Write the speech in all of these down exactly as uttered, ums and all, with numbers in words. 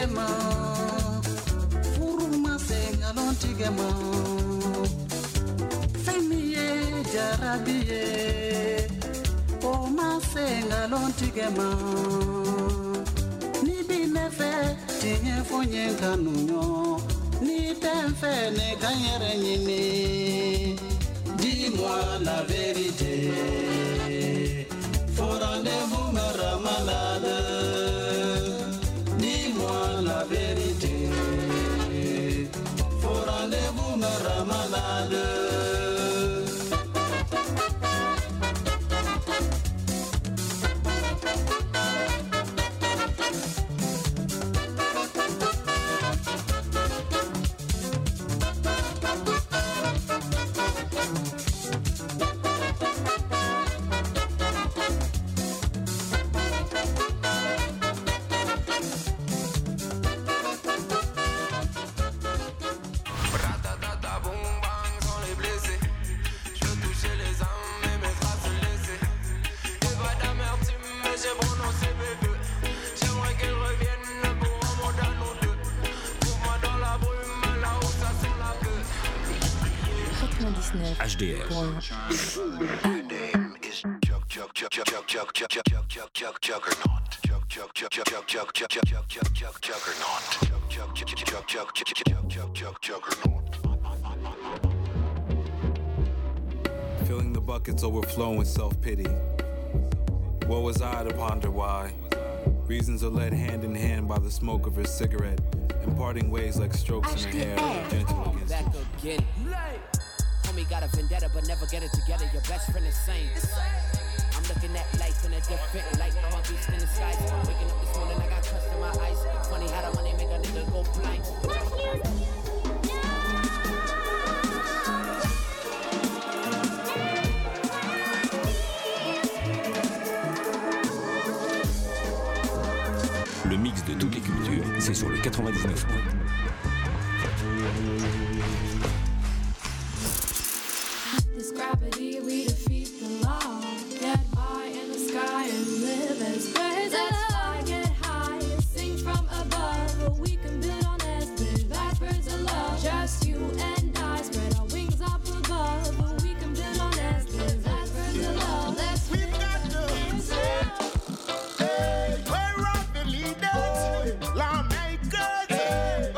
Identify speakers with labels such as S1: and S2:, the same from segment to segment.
S1: tigema furuma sengalon tigema femiye jarabiye o ma sengalon tigema ni binefe tinye fonye kanunyo ni tenfe ne ganyere nyini. Dis-moi la vérité, faut rendez-vous me ramalade. Dis-moi la vérité, faut rendez-vous me ramalade.
S2: H D R.
S3: Filling the buckets overflowing with self-pity. What was I to ponder why? Reasons are led hand in hand by the smoke of her cigarette, imparting ways like strokes in her hair that are gentle against
S4: back again. Homie got a vendetta but never get it together. Your best friend is sane. I'm looking at life in a different light. I'm a beast in the skies. Waking up this morning, I got crust in my eyes. Funny how the money make a nigga go blind.
S2: Le mix de toutes les cultures, c'est sur le quatre-vingt-dix-neuf.
S5: This gravity, we defeat the law. Get high in the sky and live as birds. Let's fly, get high, sing from above. But we can build on this, build like birds of love. Just you and I, spread our wings up above. But we can build on this, build like birds of love. Let's
S6: We've got to hey, we're up the leaders, lawmakers, hey,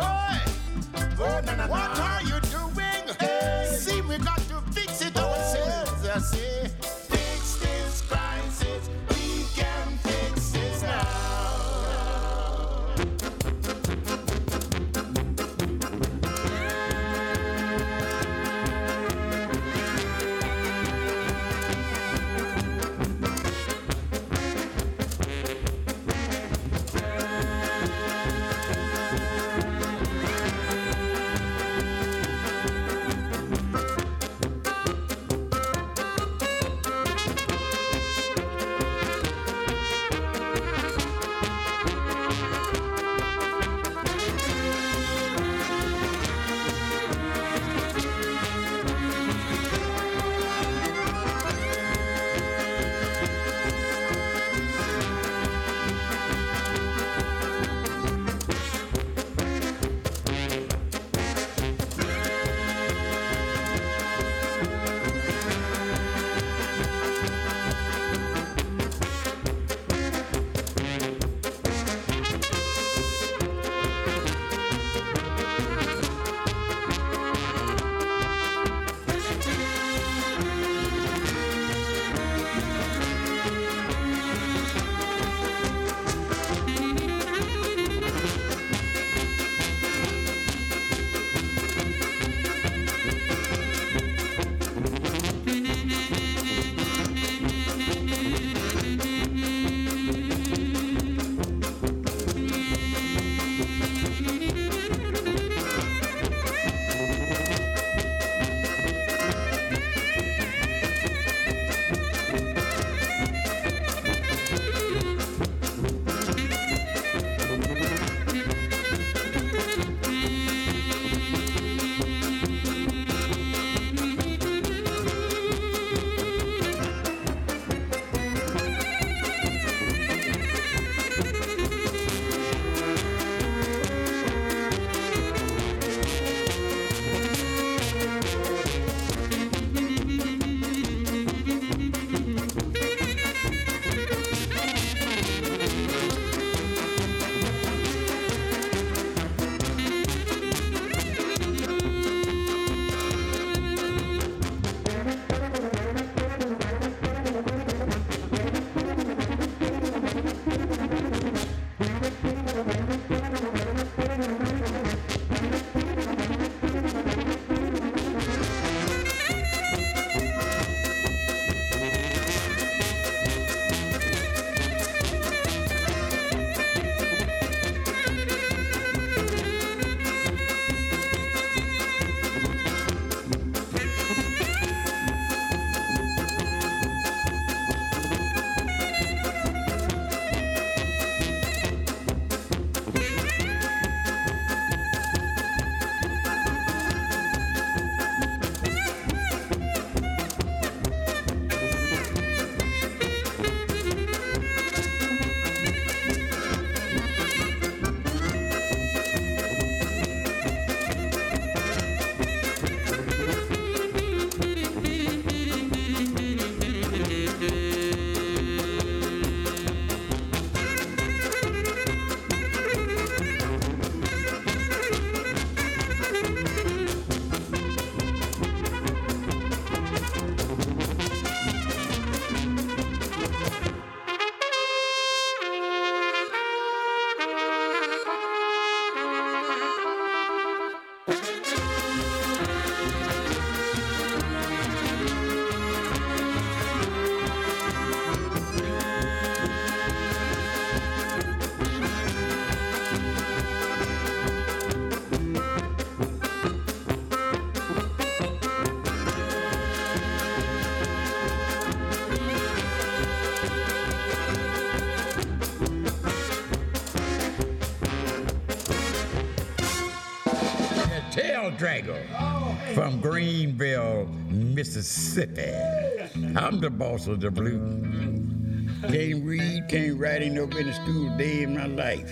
S6: Drago from Greenville, Mississippi. I'm the boss of the blues. Can't read, can't write, ain't never been to school a day in my life.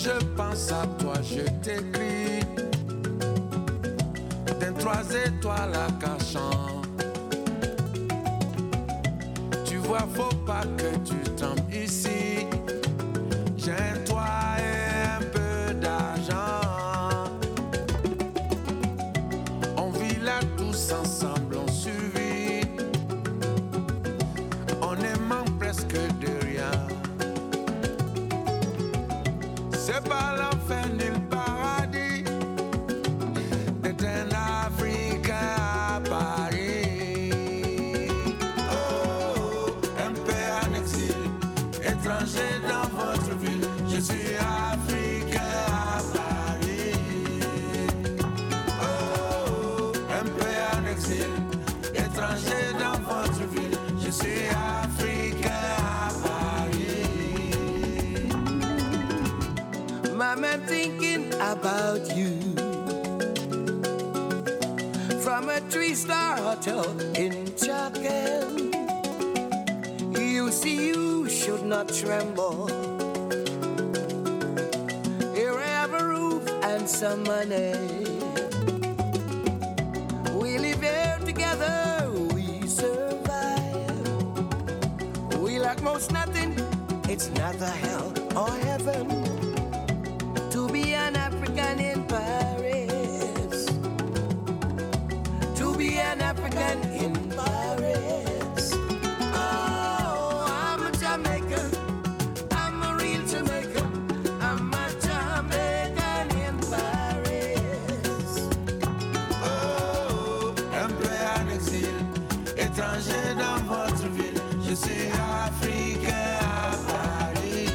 S7: je pense à toi, je t'écris d'un trois étoiles à cachant. Tu vois, faut pas que tu tombes ici. J'ai un toit et un peu d'argent. On vit là tous ensemble, on survit. On est manque presque de rien. C'est pas l'enfer ni le paradis d'être un Africain à Paris. Oh, un père en exil, étranger dans votre ville. Je suis Africain à Paris. Oh, un père en exil, étranger dans votre ville. Je suis Africain à Paris.
S8: Mama, I'm thinking about you. From a three-star hotel in Chatham, you see you should not tremble. Here I have a roof and some money. We live here together, we survive. We lack most nothing, it's neither hell or heaven to be an African in Paris. To be an African in Paris. Oh, I'm a Jamaican. I'm a real Jamaican. I'm a Jamaican in Paris.
S7: Oh, un peu en exil, étranger dans votre ville. Je suis Africain à Paris.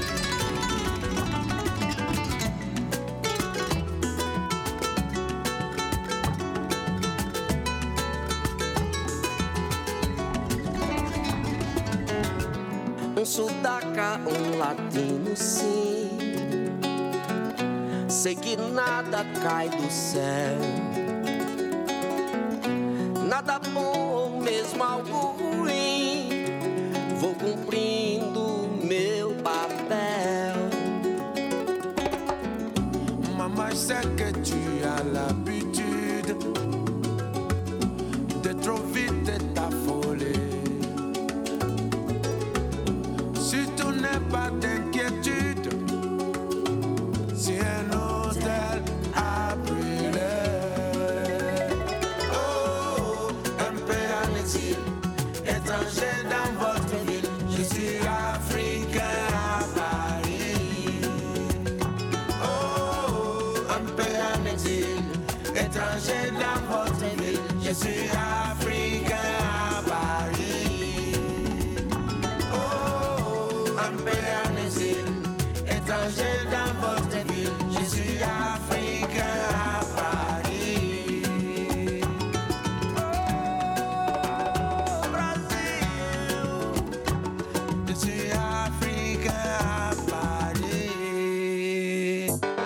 S8: Um sudaca, um latino sim. Sei que nada cai do céu. Nada bom, mesmo algo ruim. Vou cumprindo meu papel.
S7: Maman, je sais que tu as l'habitude de trop vite t'affoler. Si tu n'es pas d'inquiétude, si un hôtel a brûlé. Oh, un peu en exil, étranger dans votre ville. Je suis Africain à Paris. Oh, un peu en exil, étranger dans votre ville. Je suis Africain à Paris. Oh, un peu en exil, étranger dans votre ville. Je suis Africain à Paris. Oh, Brazil, je suis Africain à Paris.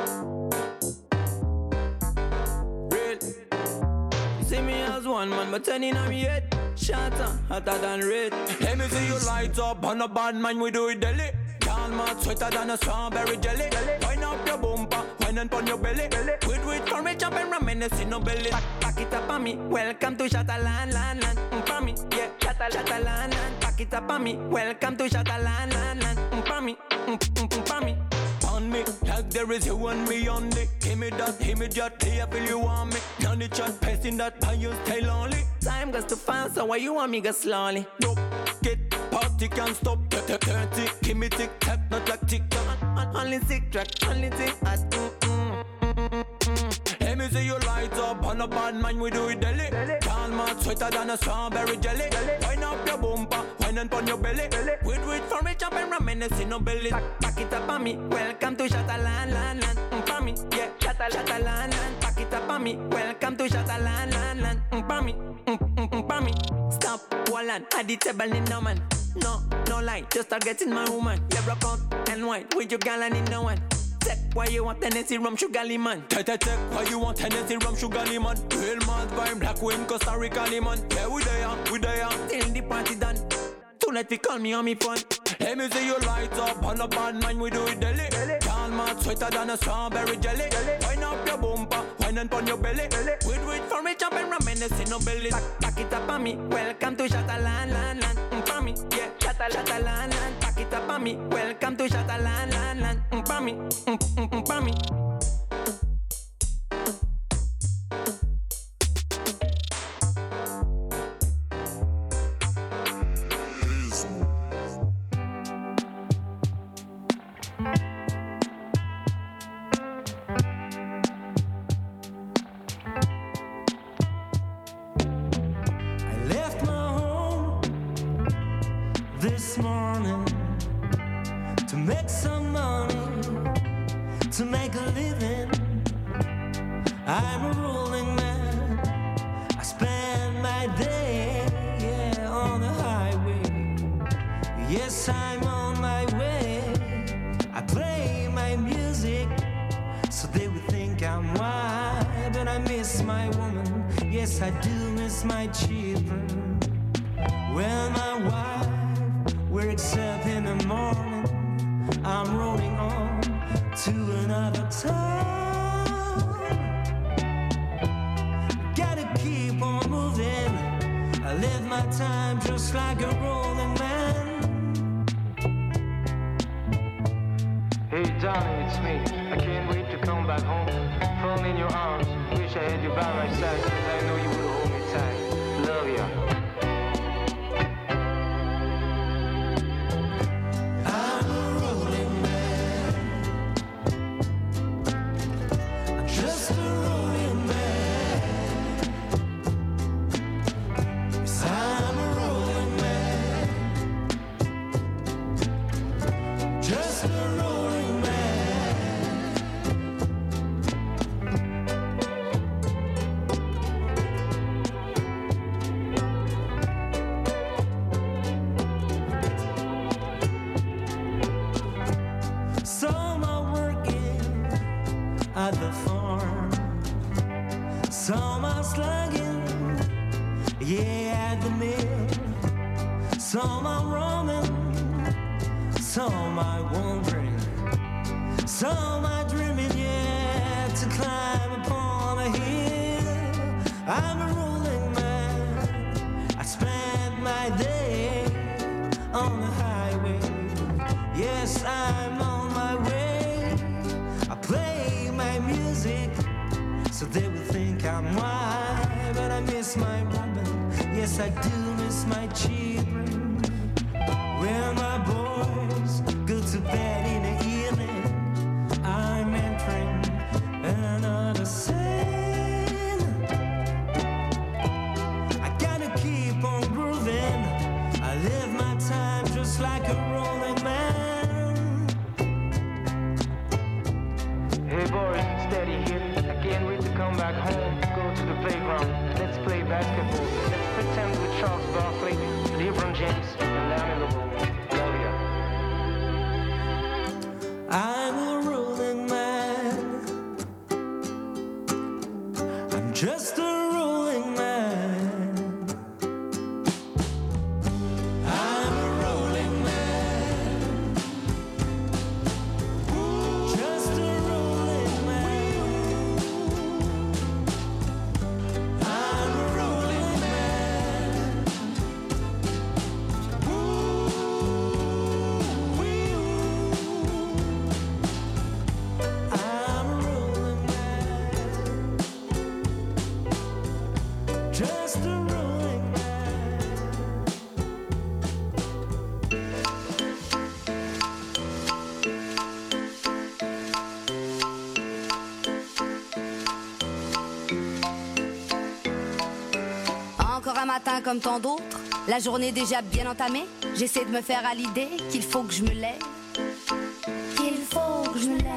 S9: Real. You see me as one man, but ten in me head. Shatter, hotter than red. Let me see you light up on a bad man, we do it daily. Calm out, sweeter than a strawberry jelly. Wind up your bumper, wind and on your belly. With with courage up and reminisce in no belly. Back, back it up on me, welcome to Shataland, land, land. Mm, for me, yeah, Shatta, Shataland, land. Back it up on me, welcome to Shataland, land, land. Mm, for me, mm, mm, mm, for me. On me, like there is you and me on me. Give me that immediately, I feel you want me. None of chat passing that by you stay lonely. Time goes too fast, so why you want me go slowly? Dope, get party can't stop. Thirty, give me tick tack, not like tick tock. Only tick track, only tick at mm mm mm mm. Let me see you light up on a bad man, we do it daily. Calm out, sweeter than a strawberry jelly. Wind up your bumper, wind and on your belly. With with for rich up and reminisce in no belly. Back, back it up on me, welcome to Shataland, land, land. Mm, for me, yeah, Shatta, Shataland, land. Back it up on me, welcome to Shataland, land, land. Mm, for me, mm, mm, mm, for me. Stop, Wallan, at the table in no man. No, no lie, just start getting my woman. Yeah, rock out and white with your gal and in no one. Take why you want Tennessee rum sugar lemon. Take, take, take why you want Tennessee rum sugar lemon. Real mad vibe, black wind, Costa Rica lemon. Yeah, we there, we there, till the party done. Tonight we call me on me phone. Let me see you light up on a bad man, we do it daily. Calm much sweeter than a strawberry jelly. Wind up your bumper, wine and on your belly. Wait, wait for it, jump and reminisce in no belly. Back, back it up on me. Welcome to Shataland, land, land. Mm, for me, yeah. Shata, Shataland, land. Back it up on me. Welcome to Shataland, land, land. Mm, for me, mm, mm, mm, for me.
S10: This morning to make some money, to make a living. I'm a rolling man. I spend my day, yeah, on the highway. Yes, I'm on my way. I play my music so they would think I'm wild, but I miss my woman. Yes, I do miss my children. Well, my wife, wakes up in the morning, I'm rolling on to another town. Gotta keep on moving. I live my time just like a rolling man.
S11: Hey darling, it's me. I can't wait to come back home. Fall in your arms. Wish I had you by my side, cause I know you would hold me tight. Love ya.
S10: Some are roaming, some are wandering, some are dreaming, yeah, to climb upon a hill. I'm a rolling man, I spend my day on the highway. Yes, I'm on my way. I play my music so they will think I'm wild, but I miss my woman. Yes, I do miss my children. Well, my boys go to bed in the evening. I'm entering another scene. I gotta keep on grooving. I live my time just like a rolling man.
S11: Hey boys, steady here. I can't wait to come back home. Go to the playground. Let's play basketball. Let's pretend with Charles Barkley, LeBron James, and Larry LeBron.
S10: I'm a rolling man. I'm just a rolling man. I'm a rolling man. Just a rolling man. I'm a rolling man. Just a rolling man.
S12: Encore un matin comme tant d'autres, la journée déjà bien entamée. J'essaie de me faire à l'idée qu'il faut que je me lève. Qu'il faut que je me lève.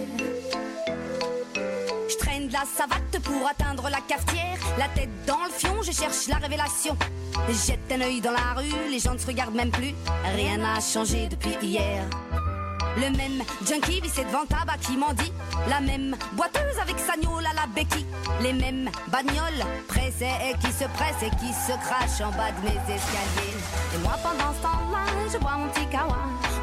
S12: De la savate pour atteindre la cafetière, la tête dans le fion, je cherche la révélation. Jette un œil dans la rue, les gens ne se regardent même plus. Rien n'a changé depuis hier. Le même junkie vissé devant tabac qui m'en dit. La même boiteuse avec sa gnôle à la béquille. Les mêmes bagnoles pressées et qui se pressent et qui se crachent en bas de mes escaliers. Et moi pendant ce temps-là, je bois mon petit kawa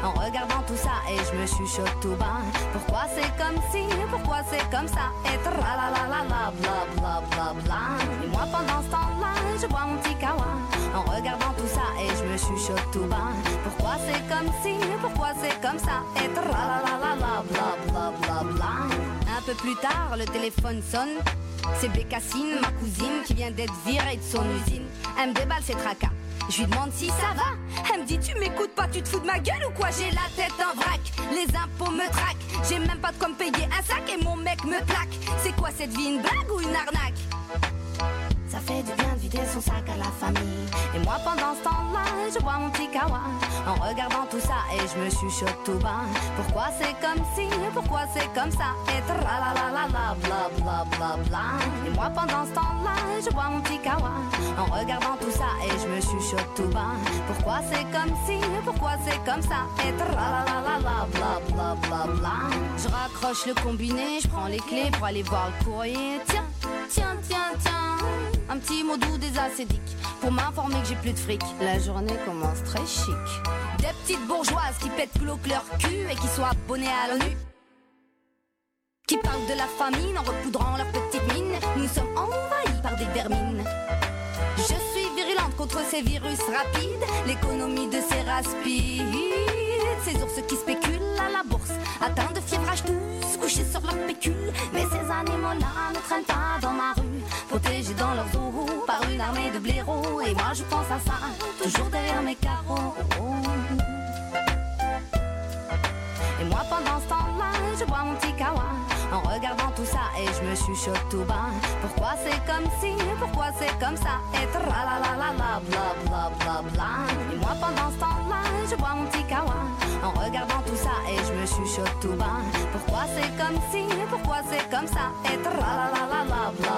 S12: en regardant tout ça et je me chuchote tout bas. Pourquoi c'est comme si, pourquoi c'est comme ça, et tralalalala, bla bla bla bla. Et moi pendant ce temps-là, je bois mon petit kawa, en regardant tout ça et je me chuchote tout bas. Pourquoi c'est comme si, pourquoi c'est comme ça, et tralalalala, bla bla bla bla. Un peu plus tard, le téléphone sonne. C'est Bécassine, ma cousine, qui vient d'être virée de son usine. Elle me déballe ses tracas. Je lui demande si ça va. Elle me dit tu m'écoutes pas, tu te fous de ma gueule ou quoi? J'ai la tête en vrac, les impôts me traquent. J'ai même pas de quoi me payer un sac et mon mec me plaque. C'est quoi cette vie, une blague ou une arnaque? Ça fait du bien de vider son sac à la famille. Et moi pendant ce temps-là, je bois mon petit kawa, en regardant tout ça et je me chuchote tout bas. Pourquoi c'est comme si, pourquoi c'est comme ça, et tralalalala, bla bla bla bla. Et moi pendant ce temps-là, je bois mon petit kawa, en regardant tout ça et je me chuchote tout bas. Pourquoi c'est comme si, pourquoi c'est comme ça, et tralalalala, bla bla bla bla. Je raccroche le combiné, je prends les clés pour aller voir le courrier. Tiens, tiens, tiens, tiens, un petit mot doux des acédiques pour m'informer que j'ai plus de fric. La journée commence très chic. Des petites bourgeoises qui pètent glauque leur cul et qui sont abonnées à l'ONU, qui parlent de la famine en repoudrant leurs petites mines. Nous sommes envahis par des vermines. Je suis virulente contre ces virus rapides, l'économie de ces raspides, ces ours qui spéculent à la bourse, atteints de fièvre tous couchés sur leur pécule. Mais ces animaux-là ne traînent pas dans ma rue, protégés dans leurs eaux par une armée de blaireaux. Et moi je pense à ça, toujours derrière mes carreaux. Et moi pendant ce temps-là, je bois mon petit kawa, en regardant tout ça et je me chuchote tout bas. Pourquoi c'est comme si, pourquoi c'est comme ça, et tralalalala, bla bla bla bla. Et moi pendant ce temps-là, je bois mon petit kawa, en regardant tout ça et je me chuchote tout bas. Pourquoi c'est comme si, pourquoi c'est comme ça, et tralalalala, bla